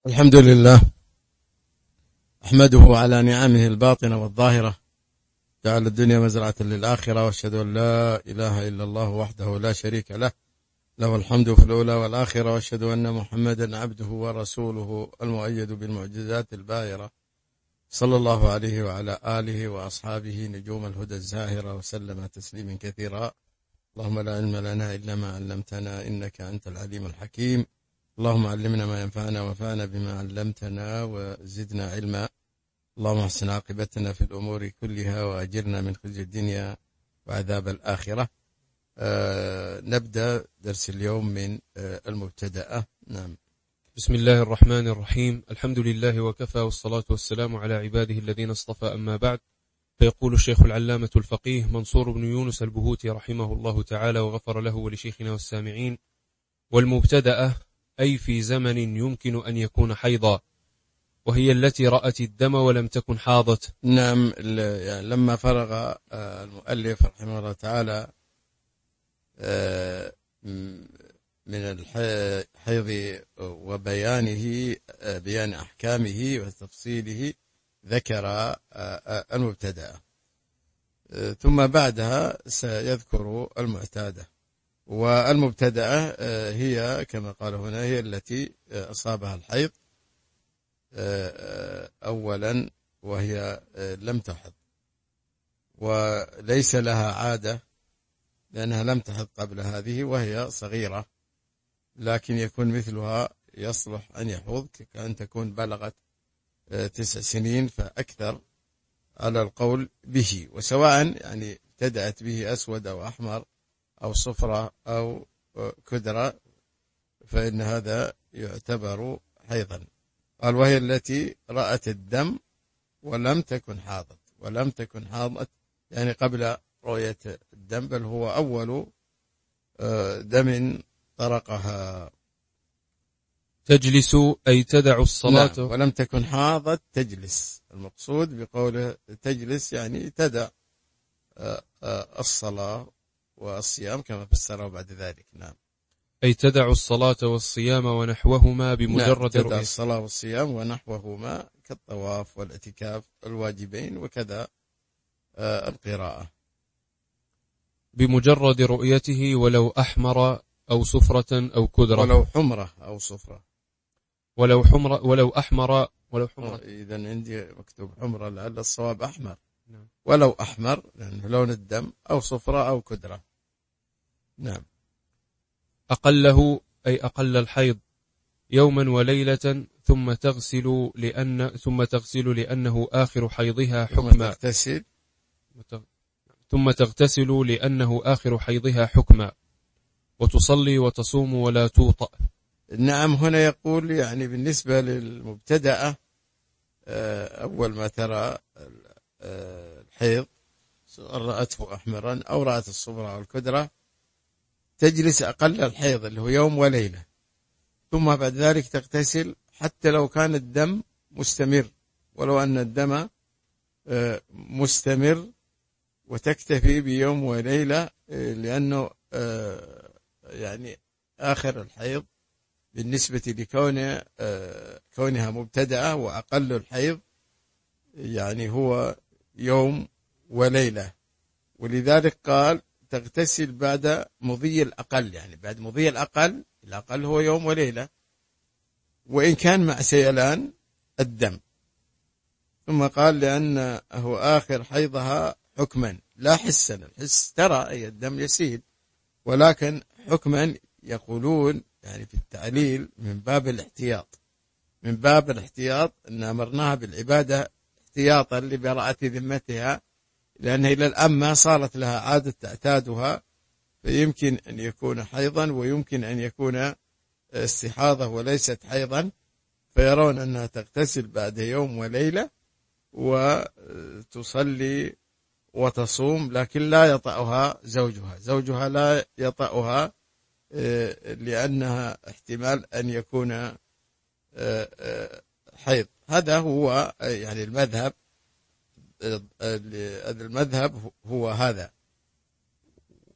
الحمد لله أحمده على نعمه الباطنة والظاهرة، جعل الدنيا مزرعة للآخرة، وأشهد أن لا إله إلا الله وحده لا شريك له، له الحمد في الأولى والآخرة، وأشهد أن محمدا عبده ورسوله المؤيد بالمعجزات الباهرة، صلى الله عليه وعلى آله وأصحابه نجوم الهدى الزاهرة، وسلم تسليما كثيرا. اللهم لا علم لنا إلا ما علمتنا إنك أنت العليم الحكيم. اللهم علمنا ما ينفعنا وانفعنا بما علمتنا وزدنا علما. اللهم احسن عاقبتنا في الأمور كلها وأجرنا من خزي الدنيا وعذاب الآخرة. نبدأ درس اليوم من المبتدأ. نعم. بسم الله الرحمن الرحيم. الحمد لله وكفى، والصلاة والسلام على عباده الذين اصطفى، أما بعد. فيقول الشيخ العلامة الفقيه منصور بن يونس البهوتي رحمه الله تعالى وغفر له ولشيخنا والسامعين: والمبتدأ أي في زمن يمكن أن يكون حيضا، وهي التي رأت الدم ولم تكن حاضت. نعم. يعني لما فرغ المؤلف رحمه الله تعالى من الحيض وبيانه، بيان أحكامه وتفصيله، ذكر المبتدأ، ثم بعدها سيذكر المعتادة. والمبتدأ هي كما قال هنا هي التي أصابها الحيض أولا وهي لم تحض وليس لها عادة، لأنها لم تحض قبل هذه وهي صغيرة، لكن يكون مثلها يصلح أن يحوض كأن تكون بلغت 9 سنين فأكثر على القول به، وسواء يعني ابتدأت به أسود أو أحمر أو صفرة أو كدرة فإن هذا يعتبر حيضا. قال وهي التي رأت الدم ولم تكن حاضت. ولم تكن حاضت يعني قبل رؤية الدم، بل هو أول دم طرقها. تجلس أي تدع الصلاة. نعم. ولم تكن حاضت تجلس، المقصود بقوله تجلس يعني تدع الصلاة والصيام كما فسره بعد ذلك. نعم. أي تدع الصلاة والصيام ونحوهما بمجرد نعم. تدع رؤية. الصلاة والصيام ونحوهما كالطواف والاعتكاف الواجبين، وكذا القراءة. بمجرد رؤيته ولو أحمر أو صفرة أو كدرة. ولو حمرة أو صفرة. ولو حمرة ولو أحمر ولو حمرة. إذن عندي مكتوب حمرة، لعل الصواب أحمر. نعم. ولو أحمر لأنه لون الدم، أو صفرة أو كدرة. نعم. أقله أي أقل الحيض يوما وليلة، ثم تغسل لأنه آخر حيضها حكما. ثم تغتسل لأنه آخر حيضها حكما، وتصلي وتصوم ولا توطأ. نعم. هنا يقول يعني بالنسبة للمبتدأة، أول ما ترى الحيض رأته أحمرا أو رأت الصفرة أو الكدرة، تجلس أقل الحيض اللي هو يوم وليلة، ثم بعد ذلك تغتسل حتى لو كان الدم مستمر، ولو أن الدم مستمر، وتكتفي بيوم وليلة، لأنه يعني آخر الحيض بالنسبة لكونها مبتدأة، وأقل الحيض يعني هو يوم وليلة. ولذلك قال تغتسل بعد مضي الأقل، يعني بعد مضي الأقل هو يوم وليلة، وإن كان مع سيلان الدم. ثم قال لأنه آخر حيضها حكما لا حسا. الحس ترى أي الدم يسيل، ولكن حكما يقولون يعني في التعليل من باب الاحتياط أن أمرناها بالعبادة احتياطا لبراءة ذمتها، لأنها إلى الآن ما صارت لها عادة تعتادها، فيمكن أن يكون حيضا ويمكن أن يكون استحاضة وليست حيضا، فيرون أنها تغتسل بعد يوم وليلة وتصلي وتصوم، لكن لا يطأها زوجها لا يطأها، لأنها احتمال أن يكون حيض. هذا هو يعني المذهب هو هذا.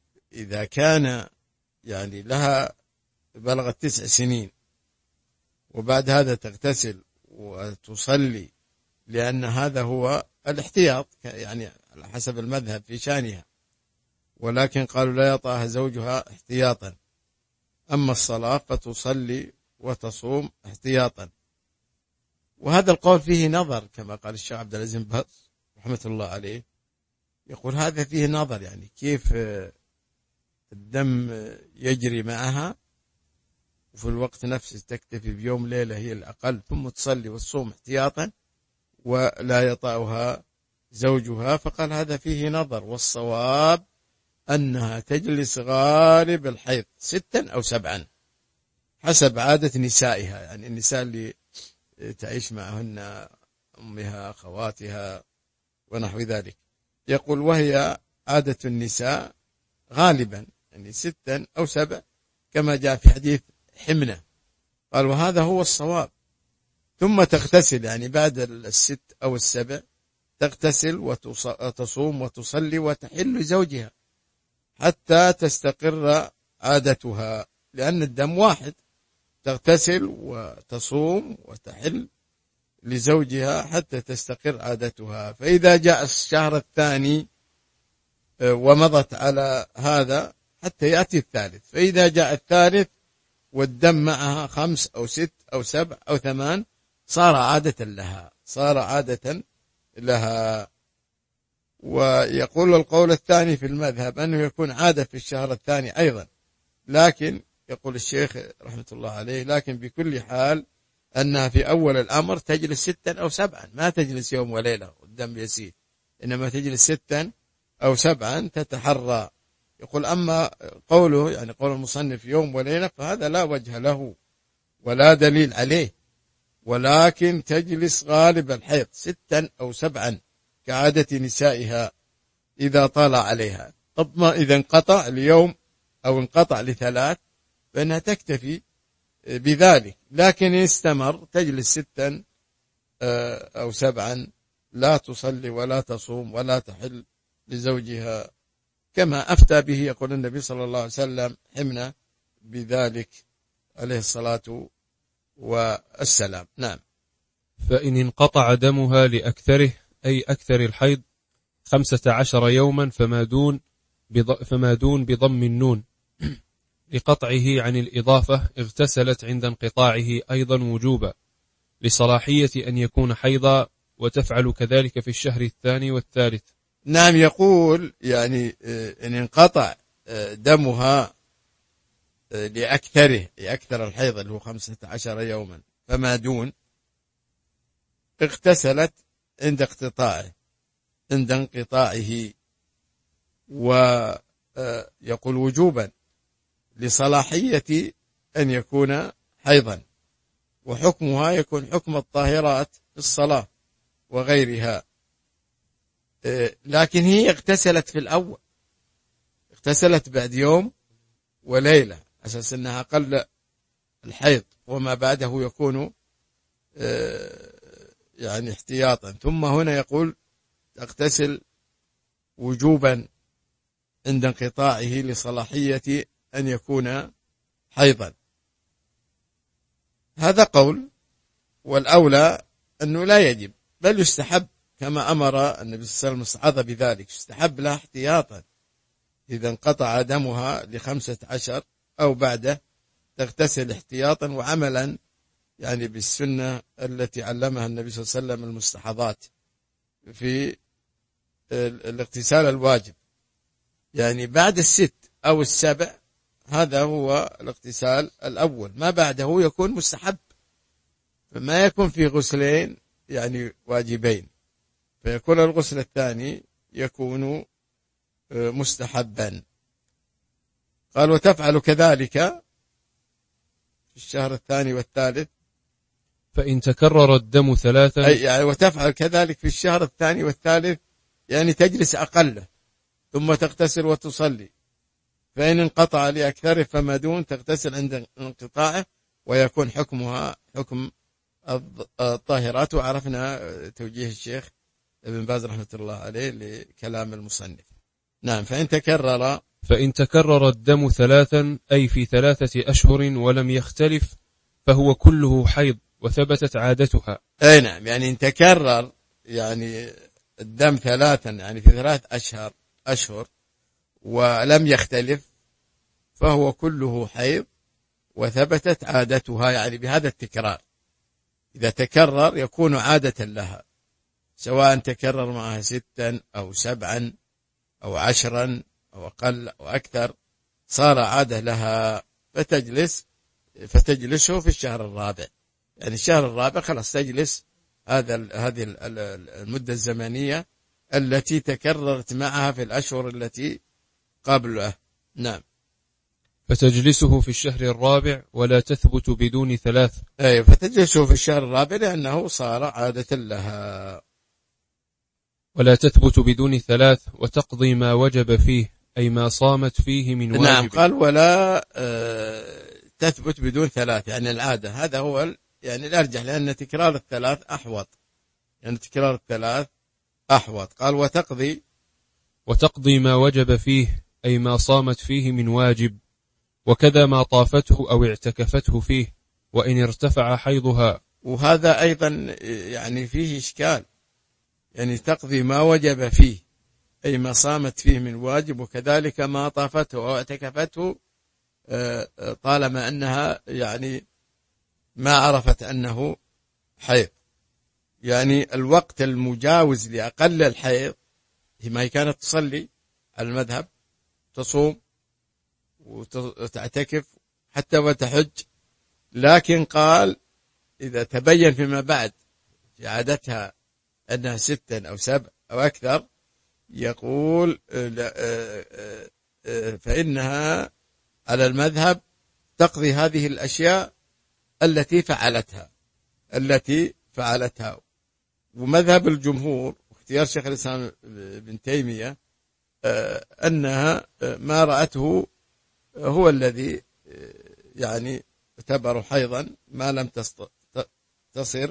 إذا كان يعني لها بلغت 9 سنين وبعد هذا تغتسل وتصلي، لأن هذا هو الاحتياط يعني على حسب المذهب في شأنها، ولكن قالوا لا يطأها زوجها احتياطا. أما الصلاة فتصلي وتصوم احتياطا. وهذا القول فيه نظر كما قال الشيخ عبد العزيز بن باز رحمة الله عليه، يقول هذا فيه نظر، يعني كيف الدم يجري معها وفي الوقت نفسه تكتفي بيوم ليلة هي الأقل، ثم تصلي وتصوم احتياطا ولا يطأها زوجها. فقال هذا فيه نظر، والصواب أنها تجلس غالب الحيض 6 أو 7 حسب عادة نسائها، يعني النساء اللي تعيش معهن أمها أخواتها ونحو ذلك. يقول وهي عادة النساء غالبا يعني 6 أو 7 كما جاء في حديث حمنة. قال وهذا هو الصواب. ثم تغتسل، يعني بعد 6 أو 7 تغتسل وتصوم وتصلي وتحل زوجها حتى تستقر عادتها، لأن الدم واحد. تغتسل وتصوم وتحل لزوجها حتى تستقر عادتها. فإذا جاء الشهر الثاني ومضت على هذا حتى يأتي الثالث، فإذا جاء الثالث والدم معها 5 أو 6 أو 7 أو 8 صار عادة لها. ويقول القول الثاني في المذهب أنه يكون عادة في الشهر الثاني أيضا، لكن يقول الشيخ رحمة الله عليه لكن بكل حال أنها في أول الأمر تجلس 6 أو 7، ما تجلس يوم وليلة والدم يسيل، إنما تجلس 6 أو 7 تتحرى. يقول أما قوله يعني قول المصنف يوم وليلة فهذا لا وجه له ولا دليل عليه، ولكن تجلس غالب الحيض 6 أو 7 كعادة نسائها إذا طال عليها. طب ما إذا انقطع اليوم أو انقطع ل3 فإنها تكتفي بذلك، لكن إن استمر تجلس 6 أو 7 لا تصلي ولا تصوم ولا تحل لزوجها، كما أفتى به يقول النبي صلى الله عليه وسلم حمنا بذلك عليه الصلاة والسلام. نعم. فإن انقطع دمها لأكثره أي أكثر الحيض 15 يوما فما دون بضم النون لقطعه عن الإضافة اغتسلت عند انقطاعه أيضا وجوبا لصلاحية أن يكون حيضا، وتفعل كذلك في الشهر الثاني والثالث. نعم. يقول يعني إن انقطع دمها لأكثر الحيض اللي هو 15 يوما فما دون، اغتسلت عند انقطاعه، ويقول وجوبا لصلاحية أن يكون حيضا، وحكمها يكون حكم الطاهرات في الصلاة وغيرها. لكن هي اغتسلت في الأول، اغتسلت بعد يوم وليلة أساس أنها أقل الحيض، وما بعده يكون يعني احتياطا. ثم هنا يقول تغتسل وجوبا عند انقطاعه لصلاحية أن يكون حيضا. هذا قول، والأولى أنه لا يجب بل يستحب، كما أمر النبي صلى الله عليه وسلم الصحابة بذلك، يستحب لها احتياطا إذا انقطع دمها ل15 أو بعده تغتسل احتياطا وعملا يعني بالسنة التي علمها النبي صلى الله عليه وسلم المستحاضات في الاغتسال الواجب، يعني بعد 6 أو 7 هذا هو الاغتسال الأول، ما بعده يكون مستحب، فما يكون في غسلين يعني واجبين، فيكون الغسل الثاني يكون مستحبا. قال وتفعل كذلك في الشهر الثاني والثالث فإن تكرر الدم 3 يعني وتفعل كذلك في الشهر الثاني والثالث، يعني تجلس أقله ثم تغتسل وتصلي. فإن انقطع لأكثره فما دون تغتسل عند انقطاعه، ويكون حكمها حكم الطاهرات. وعرفنا توجيه الشيخ ابن باز رحمة الله عليه لكلام المصنف. نعم. فإن تكرر الدم 3 أي في 3 أشهر ولم يختلف فهو كله حيض وثبتت عادتها. أي نعم، يعني إن تكرر يعني الدم ثلاثا، يعني في 3 أشهر ولم يختلف، فهو كله حيض وثبتت عادتها، يعني بهذا التكرار. إذا تكرر يكون عادة لها، سواء تكرر معها 6 أو 7 أو 10 أو أقل أو أكثر، صار عادة لها، فتجلسه في الشهر الرابع. يعني الشهر الرابع خلاص تجلس هذه المدة الزمنية التي تكررت معها في الأشهر التي قبله. نعم. فتجلسه في الشهر الرابع ولا تثبت بدون 3. أي، فتجلسه في الشهر الرابع لأنه صار عادة لها. ولا تثبت بدون 3 وتقضي ما وجب فيه، أي ما صامت فيه من واجب. نعم، قال ولا تثبت بدون 3، يعني العادة. هذا هو يعني الأرجح، لأن تكرار الثلاث أحوط. قال وتقضي ما وجب فيه، أي ما صامت فيه من واجب، وكذا ما طافته أو اعتكفته فيه، وإن ارتفع حيضها. وهذا أيضا يعني فيه إشكال، يعني تقضي ما وجب فيه أي ما صامت فيه من واجب، وكذلك ما طافته أو اعتكفته طالما أنها يعني ما عرفت أنه حيض. يعني الوقت المجاوز لأقل الحيض، ما كانت تصلي على المذهب، تصوم وتعتكف حتى وتحج، لكن قال إذا تبين فيما بعد في عادتها أنها 6 أو 7 أو أكثر، يقول فإنها على المذهب تقضي هذه الأشياء التي فعلتها. ومذهب الجمهور واختيار شيخ الإسلام ابن تيمية أنها ما رأته هو الذي يعني اعتبر حيضا ما لم تصر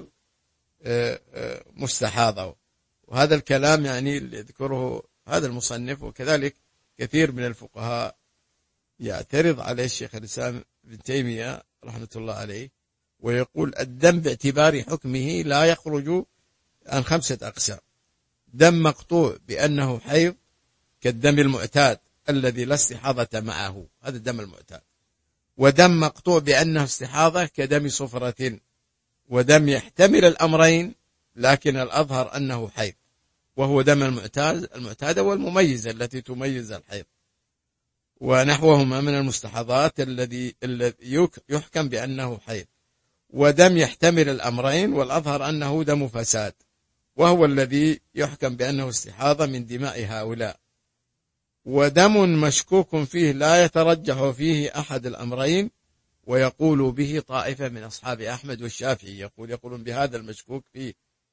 مستحاضة. وهذا الكلام يعني يذكره هذا المصنف، وكذلك كثير من الفقهاء يعترض عليه الشيخ الإسلام ابن تيمية رحمة الله عليه، ويقول الدم باعتبار حكمه لا يخرج عن 5 أقسام: دم مقطوع بأنه حيض كالدم المعتاد الذي لا استحاضة معه، هذا الدم المعتاد. ودم مقطوع بأنه استحاضة كدم صفرة. ودم يحتمل الأمرين لكن الأظهر أنه حيض، وهو دم المعتادة والمميزة التي تميز الحيض، ونحوهما من المستحاضات الذي يحكم بأنه حيض. ودم يحتمل الأمرين والأظهر أنه دم فساد، وهو الذي يحكم بأنه استحاضة من دماء هؤلاء. ودم مشكوك فيه لا يترجح فيه أحد الأمرين، ويقول به طائفة من أصحاب أحمد والشافعي، يقولون بهذا المشكوك فيه،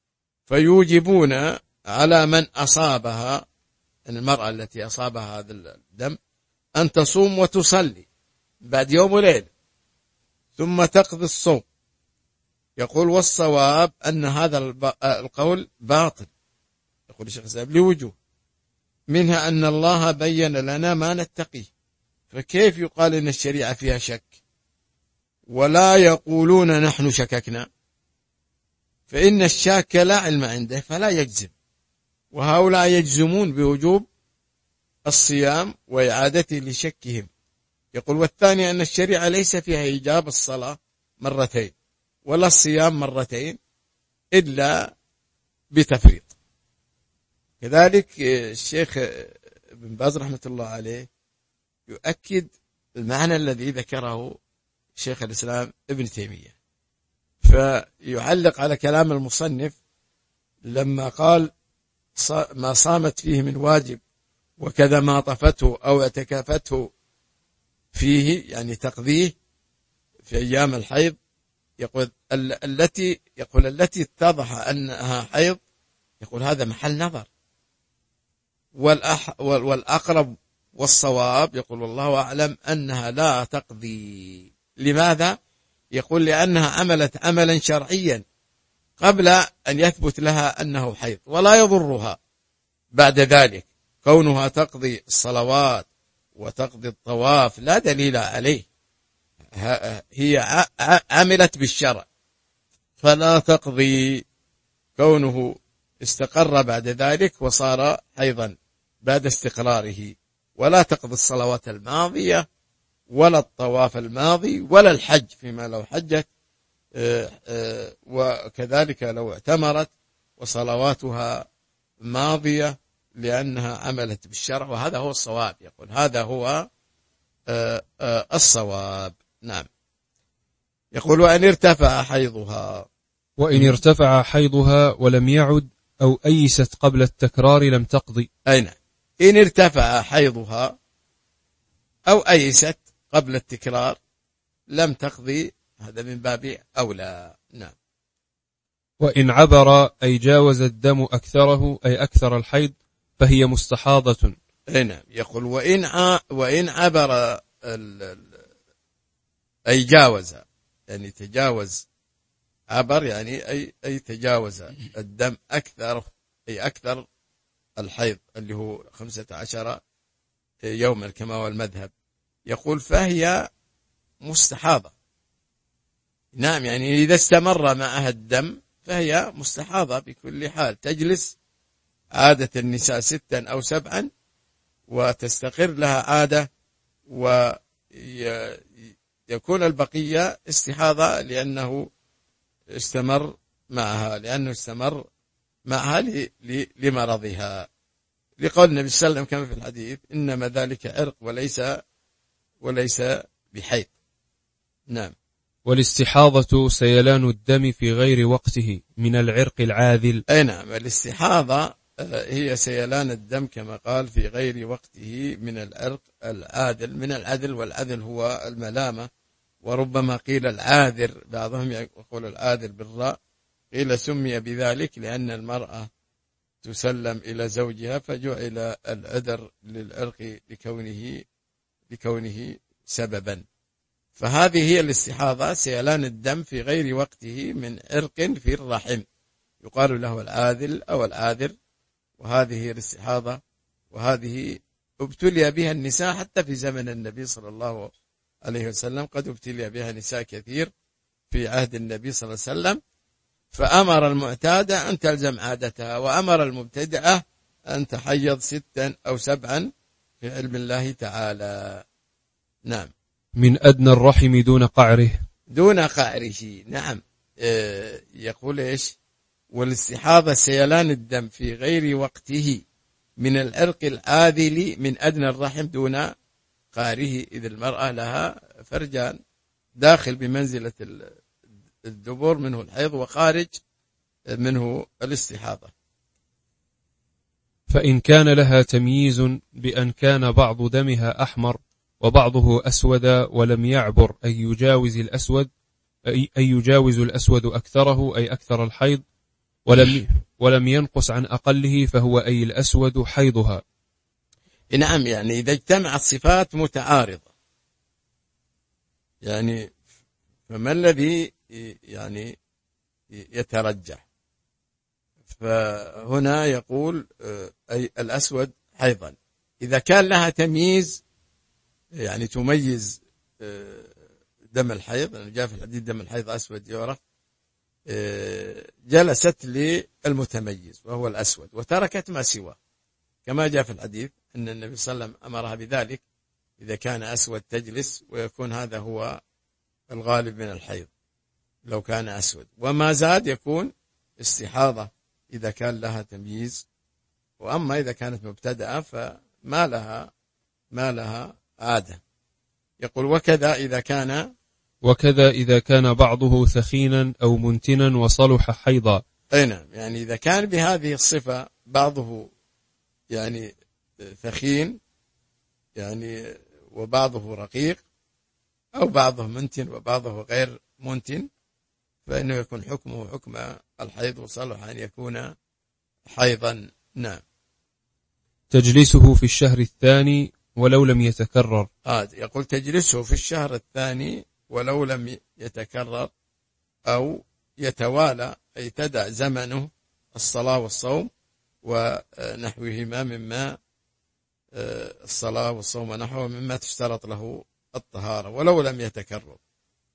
فيوجبون على من أصابها، أن المرأة التي أصابها هذا الدم، أن تصوم وتصلي بعد يوم وليلة ثم تقضي الصوم. يقول والصواب أن هذا القول باطل، يقول الشيخ الإسلام، لوجوه منها أن الله بين لنا ما نتقيه، فكيف يقال إن الشريعة فيها شك؟ ولا يقولون نحن شككنا، فإن الشاك لا علم عنده فلا يجزم، وهؤلاء يجزمون بوجوب الصيام وإعادته لشكهم. يقول والثاني أن الشريعة ليس فيها إيجاب الصلاة مرتين ولا الصيام مرتين إلا بتفريط. كذلك الشيخ ابن باز رحمة الله عليه يؤكد المعنى الذي ذكره شيخ الإسلام ابن تيمية، فيعلق على كلام المصنف لما قال ما صامت فيه من واجب وكذا ما طفته أو اعتكفته فيه، يعني تقضيه في أيام الحيض. يقول التي اتضح أنها حيض، يقول هذا محل نظر، والأقرب والصواب يقول والله أعلم أنها لا تقضي. لماذا؟ يقول لأنها عملت عملا شرعيا قبل أن يثبت لها أنه حيض، ولا يضرها بعد ذلك كونها تقضي الصلوات وتقضي الطواف، لا دليل عليه. هي عملت بالشرع، فلا تقضي كونه استقر بعد ذلك وصار حيضا بعد استقراره، ولا تقضي الصلوات الماضية ولا الطواف الماضي ولا الحج فيما لو حجت، وكذلك لو اعتمرت وصلواتها ماضية لأنها عملت بالشرع، وهذا هو الصواب. يقول هذا هو الصواب. نعم. يقول وإن ارتفع حيضها ولم يعد أو أيست قبل التكرار لم تقضي. أي نعم، إن ارتفع حيضها أو أيست قبل التكرار لم تقضي، هذا من باب أولى. نعم. وإن عبر أي جاوز الدم أكثره أي أكثر الحيض فهي مستحاضة. نعم. يقول وإن عبر أي جاوز، يعني تجاوز، عبر يعني أي تجاوز الدم أكثر، أي أكثر الحيض اللي هو 15 يوما كما هو المذهب. يقول فهي مستحاضة. نعم، يعني إذا استمر معها الدم فهي مستحاضة بكل حال، تجلس عادة النساء 6 أو 7 وتستقر لها عادة، ويكون البقية استحاضة لأنه استمر معها لمرضها، لقول النبي صلى الله عليه وسلم كما في الحديث إنما ذلك عرق وليس بحيض. نعم. والاستحاضة سيلان الدم في غير وقته من العرق العاذل. أي نعم، الاستحاضة هي سيلان الدم كما قال في غير وقته من العرق العاذل، من العدل، والعدل هو الملامة، وربما قيل العاذر، بعضهم يقول العاذر بالراء، قيل سمي بذلك لأن المرأة تسلم إلى زوجها فجعل العذر للعرق لكونه سببا. فهذه هي الاستحاضة، سيلان الدم في غير وقته من عرق في الرحم، يقال له العاذل أو العاذر، وهذه هي الاستحاضة، وهذه ابتلي بها النساء حتى في زمن النبي صلى الله عليه وسلم، قد ابتلي بها نساء كثير في عهد النبي صلى الله عليه وسلم، فأمر المعتادة أن تلزم عادتها، وأمر المبتدعة أن تحيض 6 أو 7 في علم الله تعالى. نعم. من أدنى الرحم دون قعره. نعم. يقول إيش؟ والاستحاضة سيلان الدم في غير وقته من العرق العاذل من أدنى الرحم دون قعره، إذ المرأة لها فرجان، داخل بمنزلة الدبر منه الحيض، وخارج منه الاستحاضة. فإن كان لها تمييز بأن كان بعض دمها أحمر وبعضه أسود ولم يعبر أي يجاوز الأسود أكثره أي أكثر الحيض، ولم ينقص عن أقله فهو أي الأسود حيضها. نعم، يعني إذا اجتمعت صفات متعارضة، يعني فما الذي يعني يترجح؟ فهنا يقول أي الأسود حيضا. إذا كان لها تمييز، يعني تميز دم الحيض، لأنه جاء في الحديث دم الحيض أسود يعرف، جلست للمتميز وهو الأسود وتركت ما سواه، كما جاء في الحديث أن النبي صلى الله عليه وسلم أمرها بذلك، إذا كان أسود تجلس، ويكون هذا هو الغالب من الحيض لو كان أسود، وما زاد يكون استحاضة إذا كان لها تمييز. وأما إذا كانت مبتدأة فما لها عادة. يقول وكذا إذا كان بعضه ثخينا أو منتنا وصلح حيضا. أي نعم، يعني إذا كان بهذه الصفة بعضه يعني ثخين يعني وبعضه رقيق، أو بعضه منتن وبعضه غير منتن، فإنه يكون حكمه حكم الحيض، وصلح أن يكون حيضا. نعم. تجلسه في الشهر الثاني ولو لم يتكرر. يقول تجلسه في الشهر الثاني ولو لم يتكرر أو يتوالى، أي تدع زمنه الصلاة والصوم ونحوهما مما الصلاة والصوم ونحوه مما تشترط له الطهارة ولو لم يتكرر.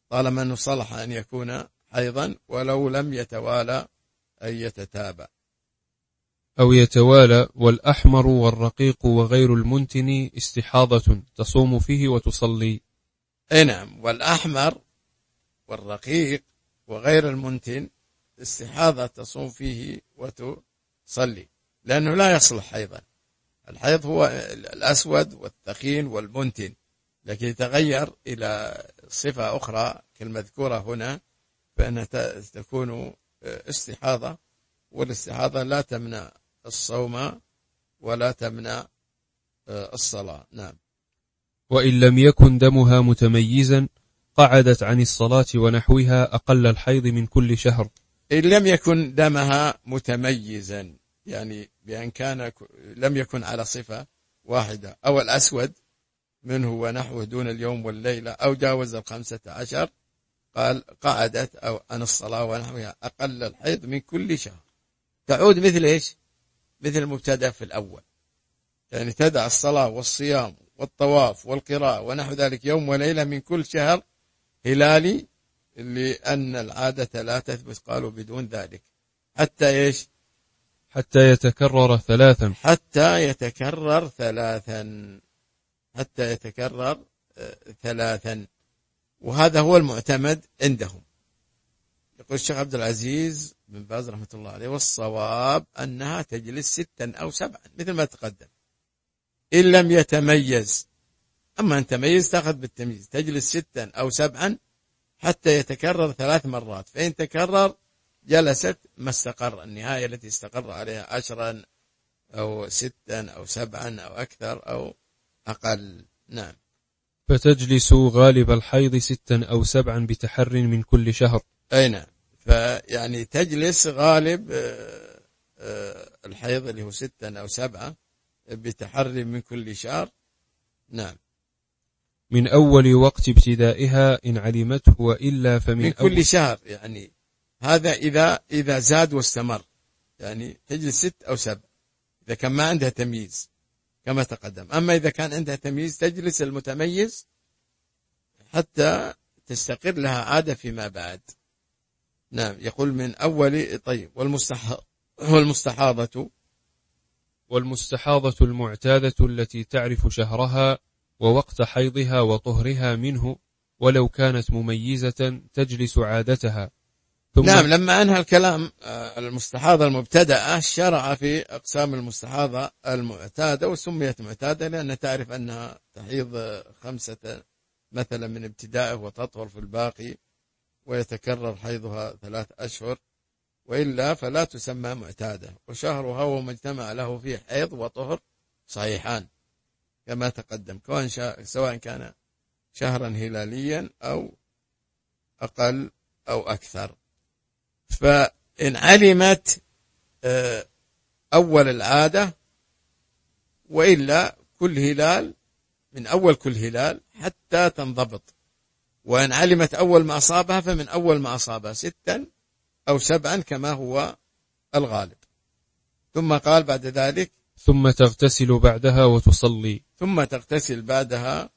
طالما أنه صلح أن يكون حيضا ولو لم يتوالى أي يتتابع. أو يتوالى. والأحمر والرقيق وغير المنتن استحاضة تصوم فيه وتصلي. نعم، والأحمر والرقيق وغير المنتن استحاضة تصوم فيه وتصلي، لأنه لا يصلح حيضا. الحيض هو الأسود والثخين والمنتن، لكن يتغير إلى صفة أخرى كالمذكورة هنا فإنها تكون استحاضة، والاستحاضة لا تمنع الصوم ولا تمنع الصلاة. نعم. وإن لم يكن دمها متميزا قعدت عن الصلاة ونحوها أقل الحيض من كل شهر. إن لم يكن دمها متميزا، يعني بأن كان لم يكن على صفة واحدة، أو الأسود منه ونحوه دون اليوم والليلة، أو جاوز 15، قال قعدت أو عن الصلاة ونحوها أقل الحيض من كل شهر. تعود مثل إيش؟ مثل المبتدأ في الأول، يعني تدع الصلاة والصيام والطواف والقراءة ونحو ذلك يوم وليلة من كل شهر هلالي، لأن العادة لا تثبت قالوا بدون ذلك حتى إيش؟ حتى يتكرر ثلاثا. حتى يتكرر ثلاثا. وهذا هو المعتمد عندهم. يقول الشيخ عبد العزيز بن باز رحمة الله عليه: والصواب أنها تجلس 6 أو 7 مثل ما تقدم إن لم يتميز. أما أن تميز تأخذ بالتمييز، تجلس 6 أو 7 حتى يتكرر 3 مرات، فإن تكرر جلست ما استقر، النهاية التي استقر عليها 10 أو 6 أو 7 أو أكثر أو أقل. نعم. فتجلس غالب الحيض 6 أو 7 بتحر من كل شهر. أي نعم، فيعني تجلس غالب الحيض اللي هو 6 أو 7 بتحر من كل شهر. نعم. من أول وقت ابتدائها إن علمته، وإلا فمن من كل شهر، يعني هذا إذا زاد واستمر، يعني تجلس 6 أو 7 إذا كان ما عندها تمييز كما تقدم. أما إذا كان عندها تمييز تجلس المتميز حتى تستقر لها عادة فيما بعد. نعم. يقول من أول. طيب. والمستحاضة المعتادة التي تعرف شهرها ووقت حيضها وطهرها منه ولو كانت مميزة تجلس عادتها. نعم. لما أنهى الكلام المستحاضة المبتدأة شرع في أقسام المستحاضة المعتادة، وسميت معتادة لأن تعرف أنها تحيض 5 مثلا من ابتدائه وتطهر في الباقي ويتكرر حيضها 3 أشهر، وإلا فلا تسمى معتادة. وشهرها وما اجتمع له فيه حيض وطهر صحيحان كما تقدم، سواء كان شهرا هلاليا أو أقل أو أكثر. فإن علمت أول العادة، وإلا كل هلال من أول كل هلال حتى تنضبط. وإن علمت أول ما أصابها فمن أول ما أصابها 6 أو 7 كما هو الغالب. ثم قال بعد ذلك: ثم تغتسل بعدها وتصلي. ثم تغتسل بعدها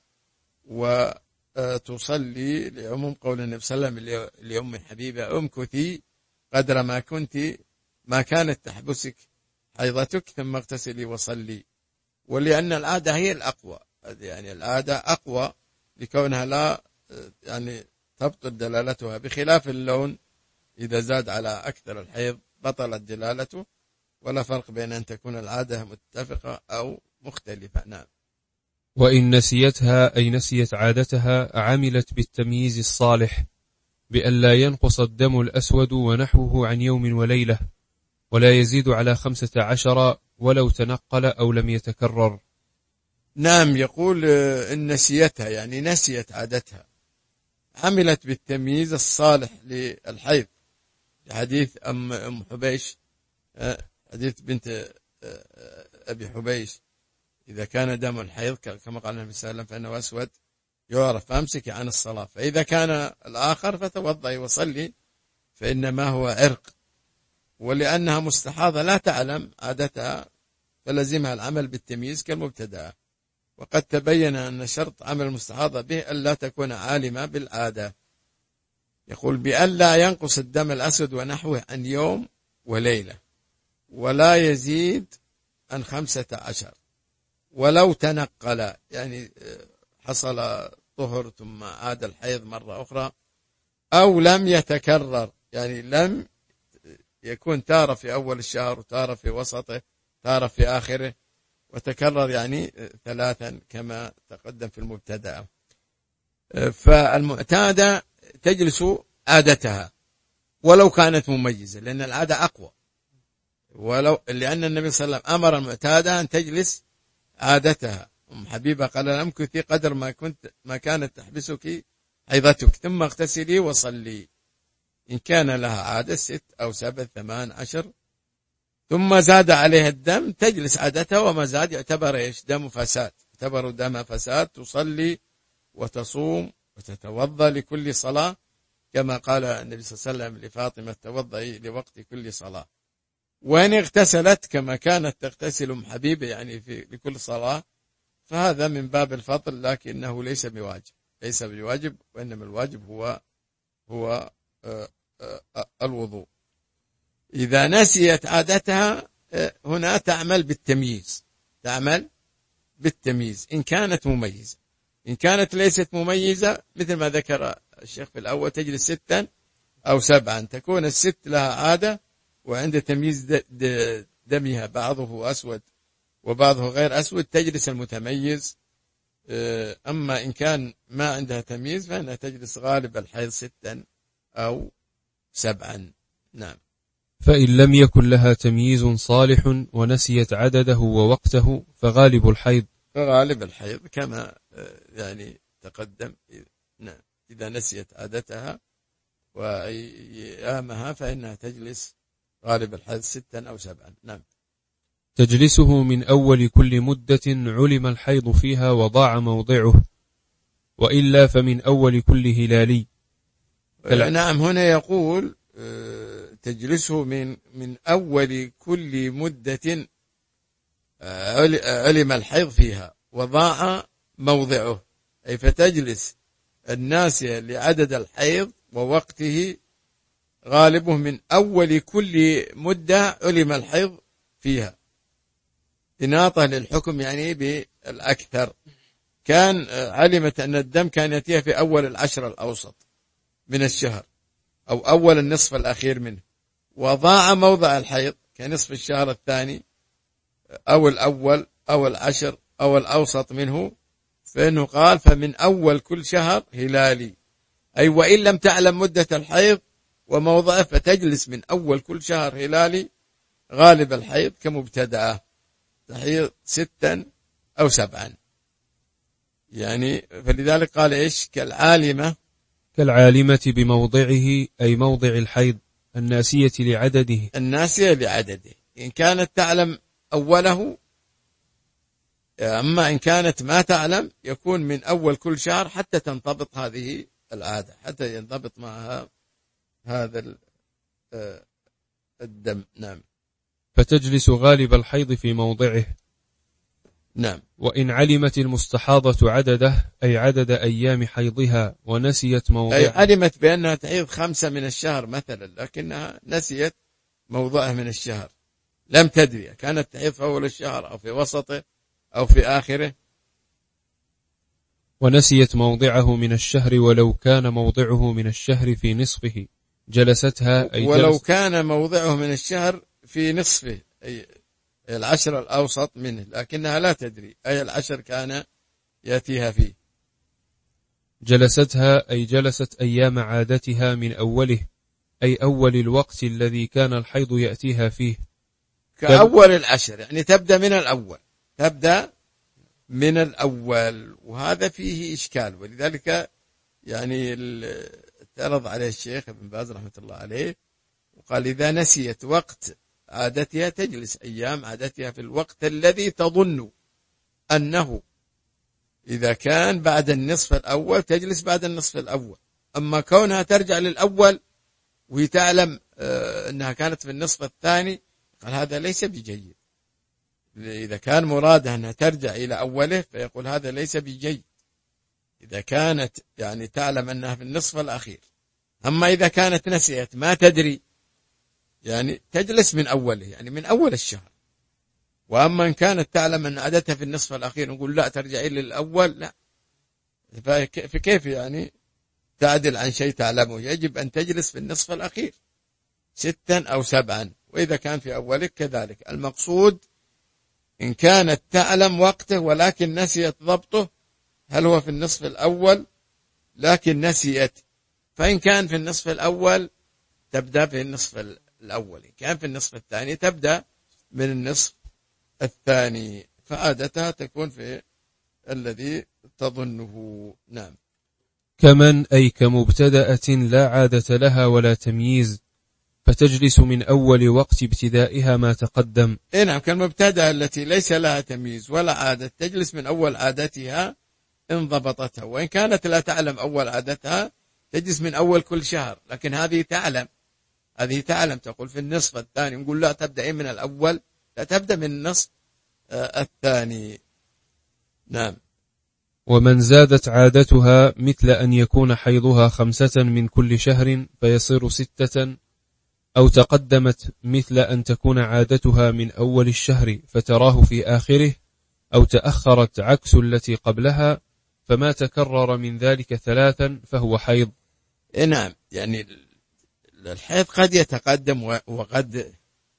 وتصلي، لعموم قول النبي صلى الله عليه وسلم لأم حبيبة: امكثي قدر ما كانت تحبسك حيضتك ثم اغتسلي وصلي. ولأن العادة هي الأقوى، يعني العادة أقوى لكونها لا يعني تبطل دلالتها، بخلاف اللون إذا زاد على أكثر الحيض بطلت دلالته، ولا فرق بين أن تكون العادة متفقة أو مختلفة. نعم. وإن نسيتها أي نسيت عادتها عملت بالتمييز الصالح بأن لا ينقص الدم الأسود ونحوه عن يوم وليلة، ولا يزيد على 15 ولو تنقل أو لم يتكرر. نعم. يقول إن نسيتها يعني نسيت عادتها، عملت بالتمييز الصالح للحيض، لحديث أم حبيش، حديث بنت أبي حبيش: إذا كان دم الحيض كما قال النبي صلى الله عليه وسلم فإنه أسود يعرف فامسك عن الصلاة، فإذا كان الآخر فتوضئي وصلي فإنما هو عرق. ولأنها مستحاضة لا تعلم عادتها فلزمها العمل بالتمييز كالمبتدأ. وقد تبين أن شرط عمل المستحاضة به ألا تكون عالمة بالعادة، يقول بألا ينقص الدم الأسود ونحوه عن يوم وليلة، ولا يزيد عن 15، ولو تنقل، يعني حصل طهر ثم عاد الحيض مرة أخرى، أو لم يتكرر، يعني لم يكون تارة في أول الشهر وتارة في وسطه تارة في آخره، وتكرر يعني 3 كما تقدم في المبتدأ. فالمعتادة تجلس عادتها ولو كانت مميزة، لأن العادة أقوى، لأن النبي صلى الله عليه وسلم أمر المعتادة أن تجلس عادتها. أم حبيبة قال لم كثي قدر ما كانت تحبسك حيضتك، ثم اغتسلي وصلي، إن كان لها عادة 6 أو 7 8 10، ثم زاد عليها الدم تجلس عادتها، وما زاد يعتبر إيش؟ دم فساد، يعتبر دم فساد، تصلي وتصوم وتتوضأ لكل صلاة، كما قال النبي صلى الله عليه وسلم لفاطمة توضئي لوقت كل صلاة. وإن اغتسلت كما كانت تغتسل أم حبيبة يعني في لكل صلاة، فهذا من باب الفضل، لكنه ليس بواجب، وإنما الواجب هو الوضوء. إذا نسيت عادتها هنا تعمل بالتمييز إن كانت مميزة. إن كانت ليست مميزة مثل ما ذكر الشيخ في الأول تجلس 6 أو 7، تكون ال6 لها عادة، وعند تمييز دمها بعضه أسود وبعضه غير أسود تجلس المتميز. أما إن كان ما عندها تمييز فإنها تجلس غالب الحيض 6 أو 7. نعم. فإن لم يكن لها تمييز صالح ونسيت عدده ووقته فغالب الحيض كما يعني تقدم. نعم. إذا نسيت عادتها وأيامها فإنها تجلس غالب الحيض 6 أو 7. نعم. تجلسه من أول كل مدة علم الحيض فيها وضاع موضعه، وإلا فمن أول كل هلالي. نعم. هنا يقول تجلسه من أول كل مدة علم الحيض فيها وضاع موضعه، أي فتجلس الناسية لعدد الحيض ووقته غالبه من أول كل مدة علم الحيض فيها، إناطة للحكم يعني بالأكثر. كان علمت أن الدم كان يأتيها في أول العشر الأوسط من الشهر أو أول النصف الأخير منه، وضاع موضع الحيض كنصف الشهر الثاني أو الأول أو العشر أو الأوسط منه، فإنه قال فمن أول كل شهر هلالي، أي وإن لم تعلم مدة الحيض وموضعه فتجلس من أول كل شهر هلالي غالب الحيض كمبتدأه تحيض 6 أو 7. يعني فلذلك قال إيش؟ كالعالمة بموضعه، أي موضع الحيض، الناسية لعدده. إن كانت تعلم أوله، أما إن كانت ما تعلم يكون من أول كل شهر حتى تنضبط هذه العادة، حتى ينضبط معها هذا الدم. نعم. فتجلس غالب الحيض في موضعه. نعم. وإن علمت المستحاضة عدده، أي عدد أيام حيضها، ونسيت موضعه، أي علمت بأنها تحيض 5 من الشهر مثلا، لكنها نسيت موضعه من الشهر، لم تدري كانت تحيض في أول الشهر أو في وسطه أو في آخره، ونسيت موضعه من الشهر ولو كان موضعه من الشهر في نصفه جلستها، أي ولو كان موضعه من الشهر في نصفه، أي العشر الأوسط منه، لكنها لا تدري أي العشر كان يأتيها فيه. جلستها، أي جلست أيام عادتها من أوله، أي أول الوقت الذي كان الحيض يأتيها فيه، كأول العشر، يعني تبدأ من الأول، وهذا فيه إشكال، ولذلك يعني اعترض عليه الشيخ ابن باز رحمة الله عليه، وقال إذا نسيت وقت عادتها تجلس أيام عادتها في الوقت الذي تظن أنه إذا كان بعد النصف الأول تجلس بعد النصف الأول. أما كونها ترجع للأول وهي تعلم أنها كانت في النصف الثاني، قال هذا ليس بجيد. إذا كان مرادها أنها ترجع إلى أوله فيقول هذا ليس بجيد. إذا كانت يعني تعلم أنها في النصف الأخير أما إذا كانت نسيت ما تدري يعني تجلس من أوله، يعني من أول الشهر. وأما إن كانت تعلم أن عادتها في النصف الأخير نقول لا ترجعي للأول، لا. فكيف يعني تعدل عن شيء تعلمه؟ يجب أن تجلس في النصف الأخير 6 أو 7، وإذا كان في أولك كذلك. المقصود إن كانت تعلم وقته ولكن نسيت ضبطه، هل هو في النصف الأول لكن نسيت، فإن كان في النصف الأول تبدأ في النصف الأول، إن كان في النصف الثاني تبدأ من النصف الثاني، فعادتها تكون في الذي تظنه. نعم. كمن أي كمبتدأة لا عادة لها ولا تمييز، فتجلس من أول وقت ابتدائها ما تقدم. نعم، كالمبتدأة التي ليس لها تمييز ولا عادة تجلس من أول عادتها إن ضبطتها، وإن كانت لا تعلم أول عادتها تجلس من أول كل شهر. لكن هذه تعلم تقول في النصف الثاني، نقول لا تبدأ من الأول، لا تبدأ من النصف الثاني. نعم. ومن زادت عادتها مثل أن يكون حيضها 5 من كل شهر فيصير 6، أو تقدمت مثل أن تكون عادتها من أول الشهر فتراه في آخره، أو تأخرت عكس التي قبلها، فما تكرر من ذلك 3 فهو حيض. نعم، يعني الحيض قد يتقدم وقد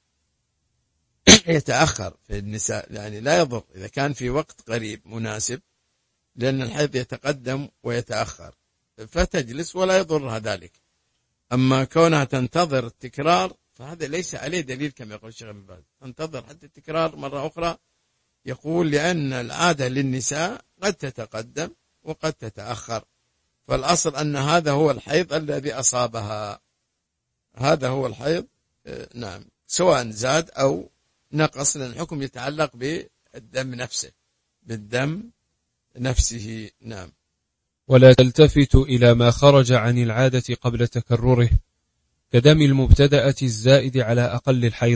يتأخر في النساء، يعني لا يضر إذا كان في وقت قريب مناسب، لأن الحيض يتقدم ويتأخر فتجلس ولا يضرها ذلك. أما كونها تنتظر التكرار فهذا ليس عليه دليل، كما يقول الشيخ ابن باز تنتظر حتى التكرار مرة أخرى. يقول لأن العادة للنساء قد تتقدم وقد تتأخر، فالأصل أن هذا هو الحيض الذي أصابها، هذا هو الحيض. نعم، سواء زاد أو نقص، لأن الحكم يتعلق بالدم نفسه، بالدم نفسه. نعم. ولا تلتفت إلى ما خرج عن العادة قبل تكرره، كدم المبتدأة الزائد على أقل الحيض،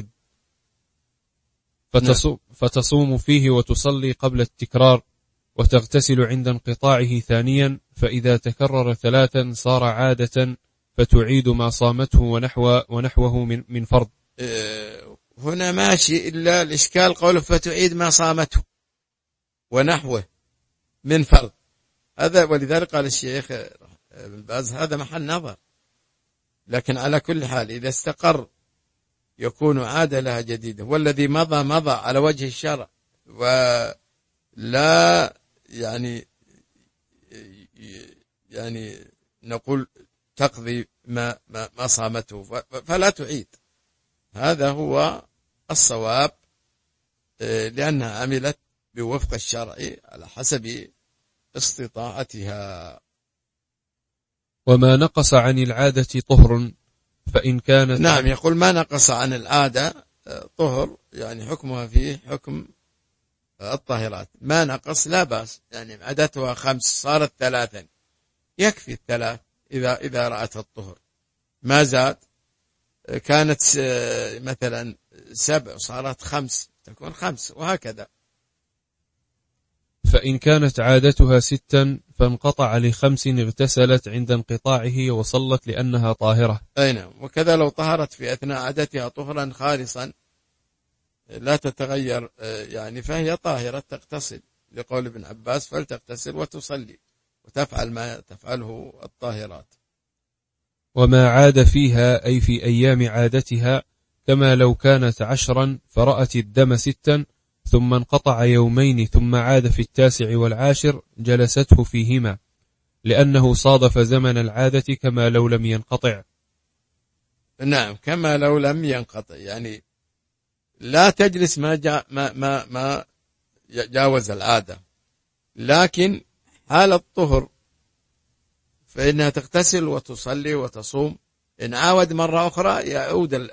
فتصوم فيه وتصلي قبل التكرار، وتغتسل عند انقطاعه ثانيا، فإذا تكرر 3 صار عادة فتعيد ما صامته ونحوه من فرض. هنا ماشي، إلا الإشكال قوله فتعيد ما صامته ونحوه من فرض، هذا ولذلك قال الشيخ ابن باز هذا محل نظر. لكن على كل حال إذا استقر يكون عادة لها جديدة، والذي مضى على وجه الشرع ولا يعني نقول تقضي ما صامته فلا تعيد، هذا هو الصواب، لأنها عملت بوفق الشرع على حسب استطاعتها. وما نقص عن العادة طهر، فإن كانت نعم، يقول ما نقص عن العادة طهر، يعني حكمها فيه حكم الطاهرات. ما نقص لا بأس، يعني عادتها 5 صارت 3 يكفي 3 إذا رأت الطهر، ما زاد. كانت مثلا 7 صارت 5 تكون 5 وهكذا. فإن كانت عادتها 6 فانقطع ل5 اغتسلت عند انقطاعه وصلت لأنها طاهرة. أي نعم، وكذا لو طهرت في أثناء عادتها طهرا خالصا لا تتغير يعني فهي طاهرة تغتسل، لقول ابن عباس فلتغتسل وتصلي وتفعل ما تفعله الطاهرات. وما عاد فيها أي في أيام عادتها، كما لو كانت 10 فرأت الدم 6 ثم انقطع 2 ثم عاد في 9 والعاشر جلسته فيهما، لأنه صادف زمن العادة كما لو لم ينقطع. نعم، كما لو لم ينقطع، يعني لا تجلس ما جاوز العادة، لكن حال الطهر فإنها تغتسل وتصلي وتصوم. إن عاود مرة أخرى يعود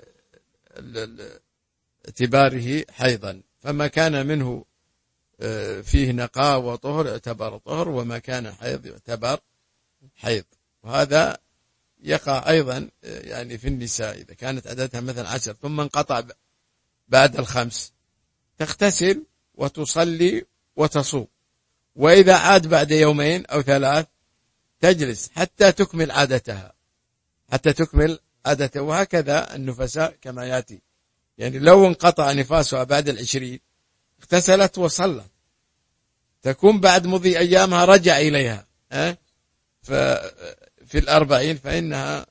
اعتباره حيضا، فما كان منه فيه نقاء وطهر يعتبر طهر، وما كان حيض يعتبر حيض. وهذا يقع أيضا يعني في النساء، إذا كانت عدتها مثلا 10 ثم انقطع بعد 5 تغتسل وتصلي وتصوم، وإذا عاد بعد 2 أو 3 تجلس حتى تكمل عادتها، حتى تكمل عادته. وهكذا النفساء كما يأتي، يعني لو انقطع نفاسها بعد 20 اغتسلت وصلت، تكون بعد مضي أيامها رجع إليها في 40 فإنها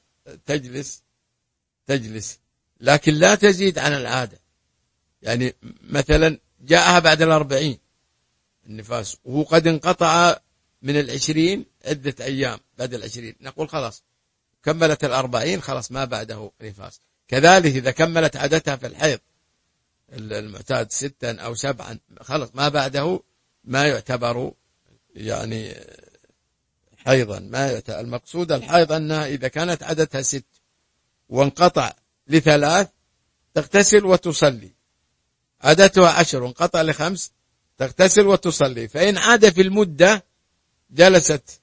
تجلس، لكن لا تزيد عن العادة. يعني مثلا جاءها بعد 40 النفاس وهو قد انقطع من 20 عدة أيام، بعد 20 نقول خلاص كملت 40 خلاص ما بعده نفاس. كذلك إذا كملت عادتها في الحيض المعتاد 6 أو 7 خلاص ما بعده ما يعتبر يعني حيضا. المقصود الحيض أنها إذا كانت عادتها 6 وانقطع ل3 تغتسل وتصلي، عادتها 10 وانقطع ل5 تغتسل وتصلي. فإن عاد في المدة جلست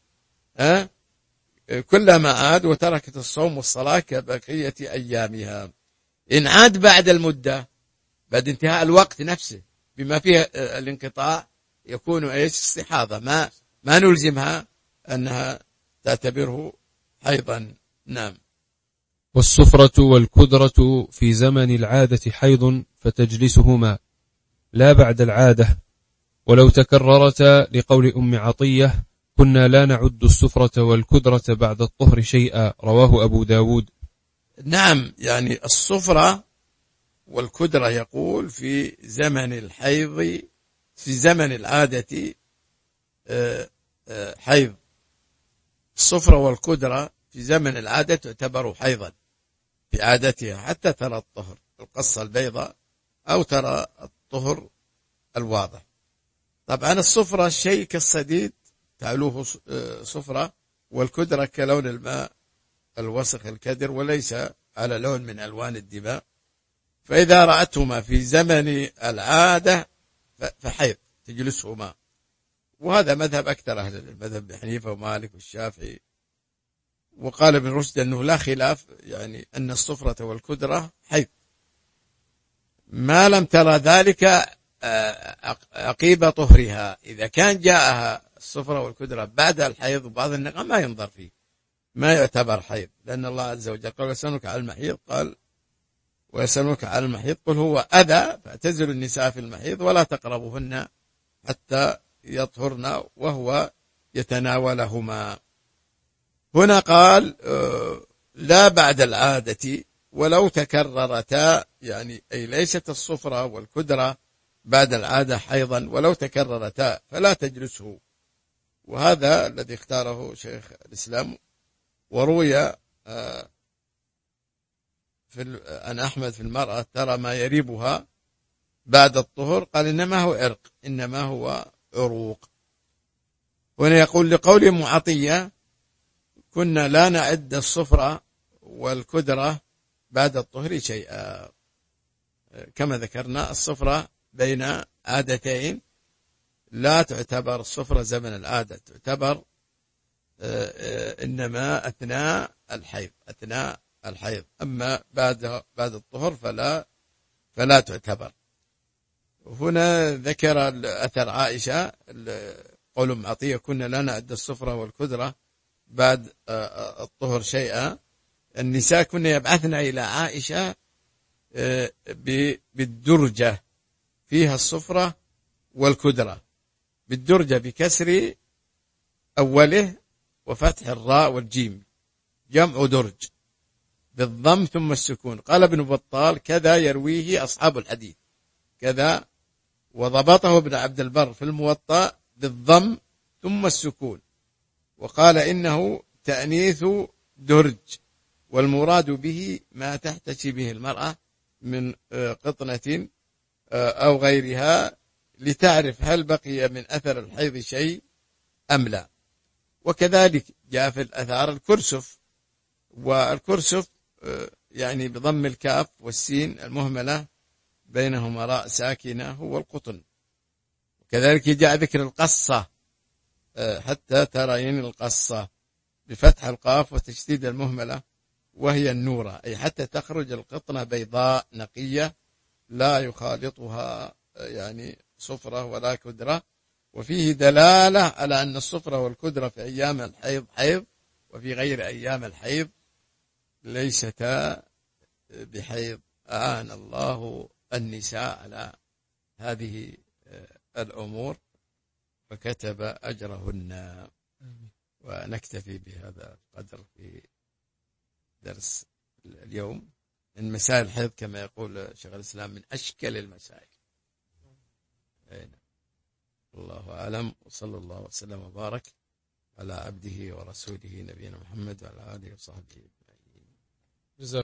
كلما عاد وتركت الصوم والصلاة كبقية أيامها. إن عاد بعد المدة بعد انتهاء الوقت نفسه بما فيه الانقطاع يكون استحاضة، ما نلزمها أنها تعتبره حيضا. نعم. والصفرة والكدرة في زمن العادة حيض فتجلسهما لا بعد العادة، ولو تكررتا لقول أم عطية كنا لا نعد الصفرة والكدرة بعد الطهر شيئا، رواه أبو داود. نعم، يعني الصفرة والكدرة يقول في زمن الحيض، في زمن العادة حيض. الصفرة والكدرة في زمن العادة تعتبر حيضا في عادتها حتى ترى الطهر القصة البيضاء أو ترى الطهر الواضح. طبعا الصفرة شيء كالصديد تعلوه صفرة، والكدرة كلون الماء الوسخ الكدر وليس على لون من ألوان الدماء. فإذا رأتهما في زمن العادة فحيض تجلسهما، وهذا مذهب أكثر أهل العلم، مذهب حنيفة ومالك والشافعي. وقال ابن رشد أنه لا خلاف يعني أن الصفرة والكدرة حيض ما لم ترى ذلك عقيب طهرها. إذا كان جاءها الصفرة والكدرة بعد الحيض وبعض النقاء ما ينظر فيه، ما يعتبر حيض، لأن الله عز وجل قال ويسألونك على المحيض، قال ويسألونك على المحيض قل هو أذى فاعتزلوا النساء في المحيض ولا تقربوهن حتى يطهرن وهو يتناولهما. هنا قال لا بعد العادة ولو تكررتا، يعني أي ليست الصفرة والكدرة بعد العادة حيضا ولو تكررتا فلا تجلسه. وهذا الذي اختاره شيخ الإسلام. وروي عن أحمد في المرأة ترى ما يريبها بعد الطهر، قال إنما هو عرق، إنما هو عروق. هنا يقول لقول معطية كنا لا نعد الصفرة والكدرة بعد الطهر شيئا. كما ذكرنا الصفرة بين عادتين لا تعتبر الصفرة زمن العادة، تعتبر إنما أثناء الحيض، أما بعد الطهر فلا تعتبر. هنا ذكر أثر عائشة قول ام عطية كنا لا نعد الصفرة والكدرة بعد الطهر شيئا. النساء كنا يبعثن إلى عائشة بالدرجة فيها الصفرة والكدرة، بالدرجة بكسر أوله وفتح الراء والجيم جمع درج، بالضم ثم السكون. قال ابن بطال كذا يرويه أصحاب الحديث كذا، وضبطه ابن عبد البر في الموطأ بالضم ثم السكون، وقال إنه تأنيث درج، والمراد به ما تحتشي به المرأة من قطنة أو غيرها لتعرف هل بقي من أثر الحيض شيء أم لا. وكذلك جاء في الأثار الكرسف، والكرسف يعني بضم الكاف والسين المهملة بينهما راء ساكنة هو القطن. وكذلك جاء ذكر القصة حتى ترين القصة بفتح القاف وتشديد المهملة وهي النورة، أي حتى تخرج القطنة بيضاء نقية لا يخالطها يعني صفرة ولا كدرة. وفيه دلالة على أن الصفرة والكدرة في أيام الحيض حيض، وفي غير أيام الحيض ليستا بحيض، أعان الله النساء على هذه الأمور فكتب أجرهن. ونكتفي بهذا القدر في درس اليوم. إن مسائل الحيض كما يقول شيخ الإسلام من أشكل المسائل. الله أعلم، وصلى الله وسلم وبارك على عبده ورسوله نبينا محمد وعلى آله وصحبه.